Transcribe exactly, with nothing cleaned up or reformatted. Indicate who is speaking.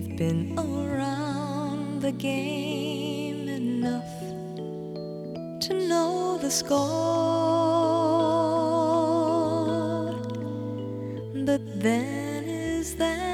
Speaker 1: We've been around the game enough to know the score. But then is there